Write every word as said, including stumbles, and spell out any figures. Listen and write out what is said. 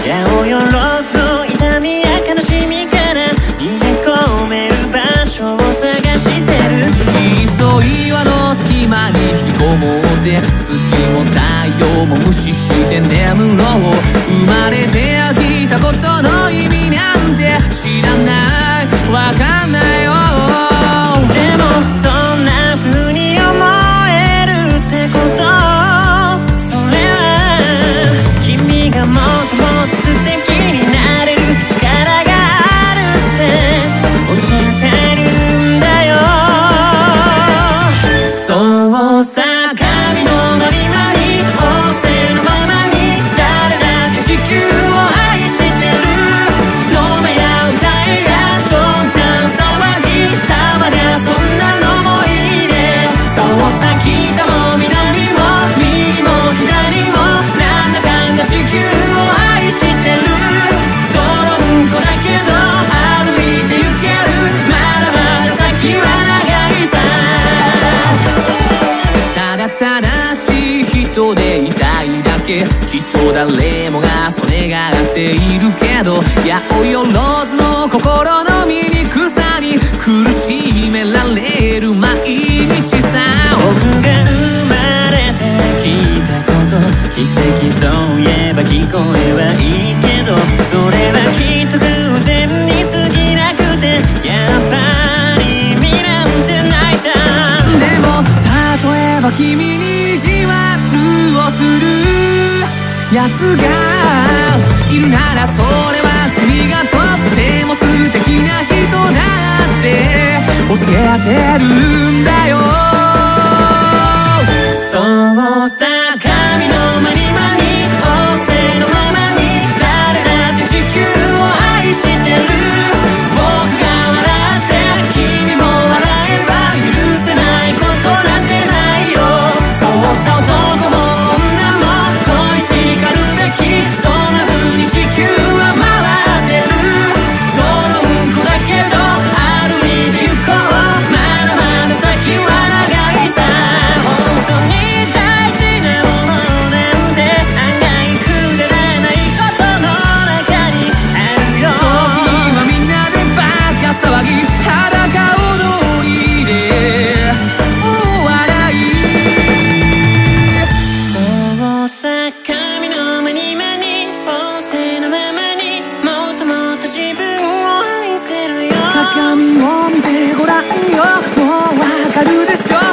八百万の痛みや悲しみから逃げ込める場所を探してる。 磯岩の隙間に引きこもって月も太陽も無視して眠ろう。生まれてきたことの意味なんて知らない、わかんないよ。 でもそんな風に思えるってこと、それは君がもっともっと素敵になれる力があるって教えてるんだよ。そうさ、神のまりまり仰せのままに誰だって地球を愛してる。飲めや歌えやどんちゃん騒ぎ、たまにはそんなのもいいね。そうさ、北も南も右も左もなんだかんだ地球を愛してる。泥んこだけど歩いて行ける。まだまだ先は長いさ。ただ正しい人でいたいだけ、きっと誰もがそれが合っているけど、八百万の心の醜さに苦しめられる毎日さ。僕が生まれてきたこと、奇跡といえば聞こえはいいけど、それはきっと偶然に過ぎなくて、やっぱり意味なんてないさ。でも例えば君に意地悪をする奴がいるなら、それは君がとっても素敵な人だって教えてるんだよ。そうさ、神のまにまに仰せのままに誰だって地球を愛してる。僕が笑って君も笑えば許せないことなんてないよ。そうさ、男も女も恋しかるべき、そんな風に地球は回ってる。泥んこだけど歩いて行こう。まだまだ先は長いさ。本当に大事なものなんて案外くだらないことの中にあるよ。時はみんなでバカ騒ぎ、裸踊りで大笑い。そうさ、神のまにまに仰せのままにもっともっと自分を愛せるよ。鏡を見てごらんよ、もうわかるでしょ。